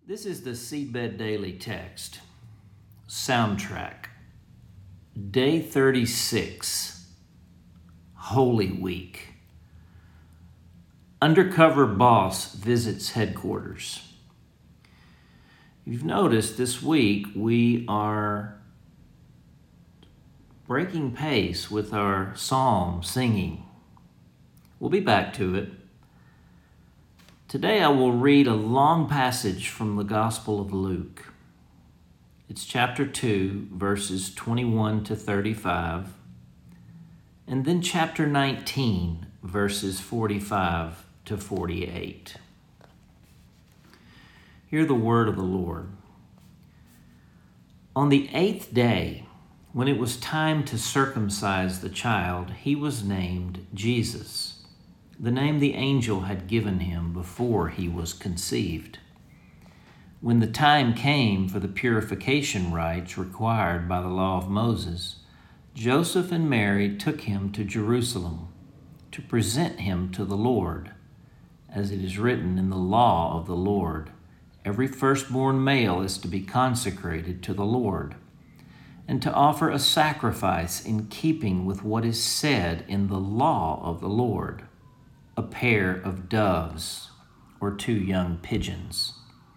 This is the Seedbed Daily Text, Soundtrack, Day 36, Holy Week. Undercover boss visits headquarters. You've noticed this week we are breaking pace with our psalm singing. We'll be back to it. Today I will read a long passage from the Gospel of Luke. It's chapter 2, verses 21 to 35, and then chapter 19, verses 45 to 48. Hear the word of the Lord. On the 8th day, when it was time to circumcise the child, he was named Jesus, the name the angel had given him before he was conceived. When the time came for the purification rites required by the law of Moses, Joseph and Mary took him to Jerusalem to present him to the Lord. As it is written in the law of the Lord, every firstborn male is to be consecrated to the Lord, and to offer a sacrifice in keeping with what is said in the law of the Lord, a pair of doves or 2 young pigeons.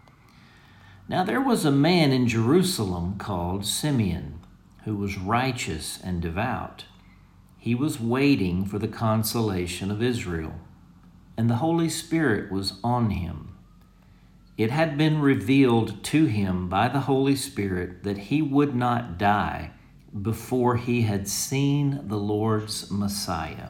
Now there was a man in Jerusalem called Simeon, who was righteous and devout. He was waiting for the consolation of Israel, and the Holy Spirit was on him. It had been revealed to him by the Holy Spirit that he would not die before he had seen the Lord's Messiah.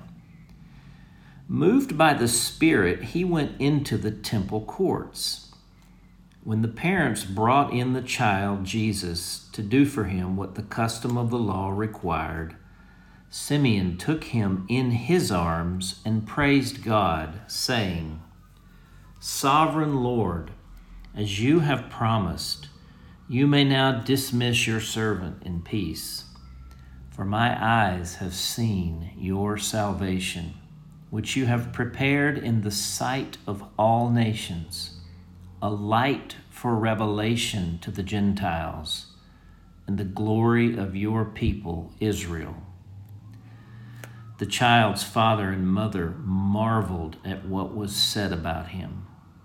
Moved by the Spirit, he went into the temple courts. When the parents brought in the child Jesus to do for him what the custom of the law required, Simeon took him in his arms and praised God, saying, "Sovereign Lord, as you have promised, you may now dismiss your servant in peace. For my eyes have seen your salvation, which you have prepared in the sight of all nations, a light for revelation to the Gentiles, and the glory of your people Israel." The child's father and mother marveled at what was said about him.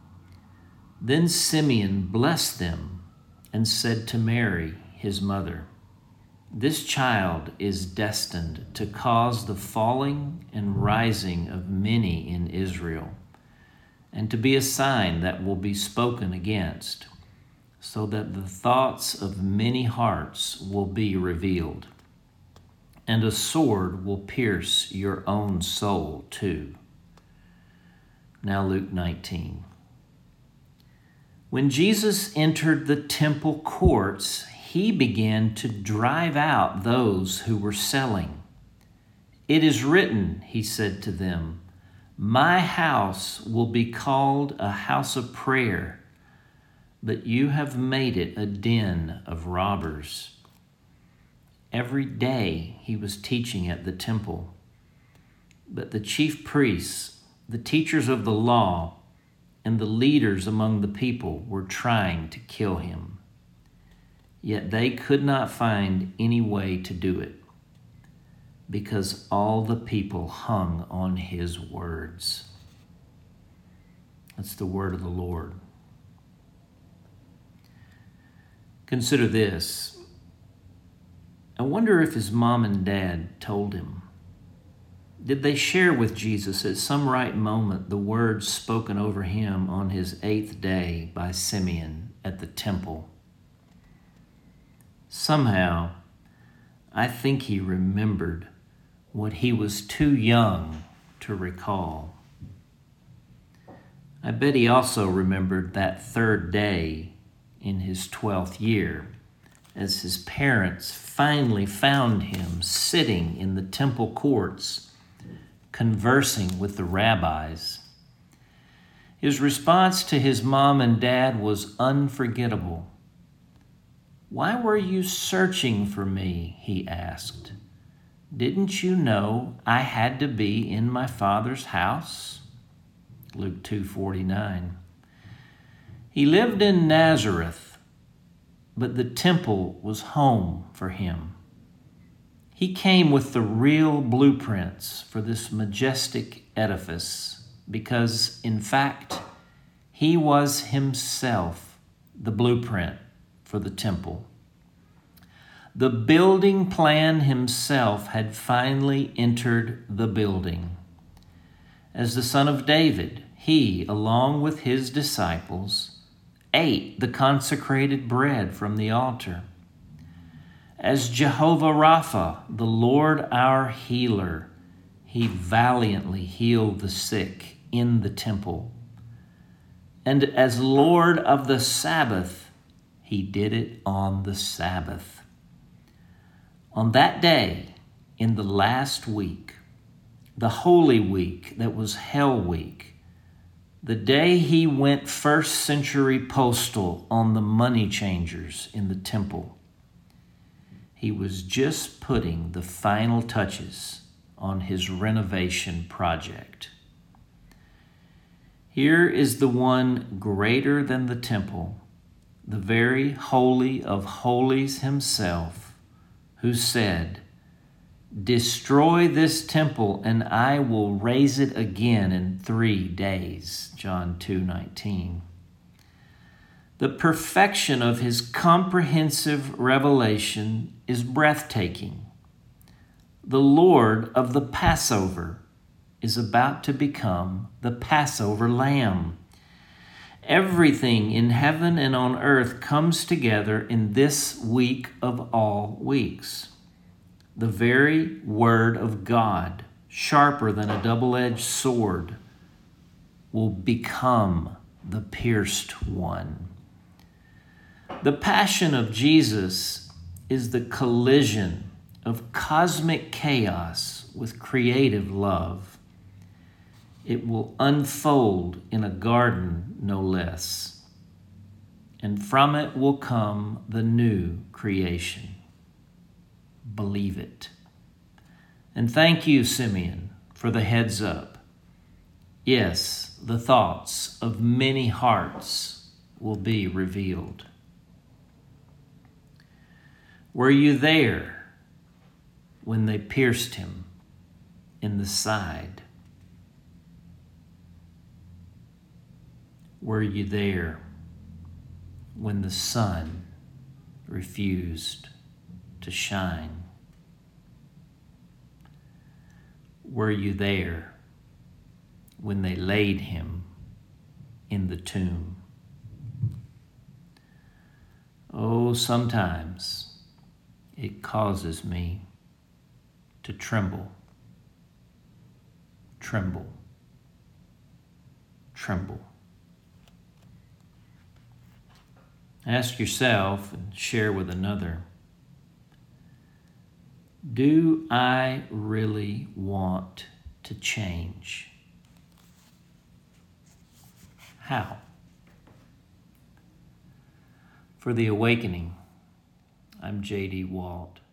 Then Simeon blessed them and said to Mary, his mother, "This child is destined to cause the falling and rising of many in Israel, and to be a sign that will be spoken against, so that the thoughts of many hearts will be revealed. And a sword will pierce your own soul too." Now Luke 19. When Jesus entered the temple courts, he began to drive out those who were selling. "It is written," he said to them, "My house will be called a house of prayer, but you have made it a den of robbers." Every day he was teaching at the temple, but the chief priests, the teachers of the law, and the leaders among the people were trying to kill him. Yet they could not find any way to do it, because all the people hung on his words. That's the word of the Lord. Consider this. I wonder if his mom and dad told him. Did they share with Jesus at some right moment the words spoken over him on his 8th day by Simeon at the temple? Somehow, I think he remembered what he was too young to recall. I bet he also remembered that 3rd day in his 12th year, as his parents finally found him sitting in the temple courts, conversing with the rabbis. His response to his mom and dad was unforgettable. "Why were you searching for me?" he asked. "Didn't you know I had to be in my Father's house?" Luke 2:49. He lived in Nazareth, but the temple was home for him. He came with the real blueprints for this majestic edifice because, in fact, he was himself the blueprint for the temple. The building plan himself had finally entered the building. As the Son of David, he, along with his disciples, ate the consecrated bread from the altar. As Jehovah Rapha, the Lord our healer, he valiantly healed the sick in the temple. And as Lord of the Sabbath, he did it on the Sabbath. On that day, in the last week, the Holy Week that was Hell Week, the day he went first century postal on the money changers in the temple, he was just putting the final touches on his renovation project. Here is the one greater than the temple, the very Holy of Holies himself, who said, "Destroy this temple, and I will raise it again in 3 days." John 2:19. The perfection of his comprehensive revelation is breathtaking. The Lord of the Passover is about to become the Passover lamb. Everything in heaven and on earth comes together in this week of all weeks. The very word of God, sharper than a double-edged sword, will become the pierced one. The passion of Jesus is the collision of cosmic chaos with creative love. It will unfold in a garden, no less, and from it will come the new creation. Believe it. And thank you, Simeon, for the heads up. Yes, the thoughts of many hearts will be revealed. Were you there when they pierced him in the side? Were you there when the sun refused to shine? Were you there when they laid him in the tomb? Oh, sometimes it causes me to tremble, tremble, tremble. Ask yourself and share with another, do I really want to change? How? For The Awakening, I'm J.D. Walt.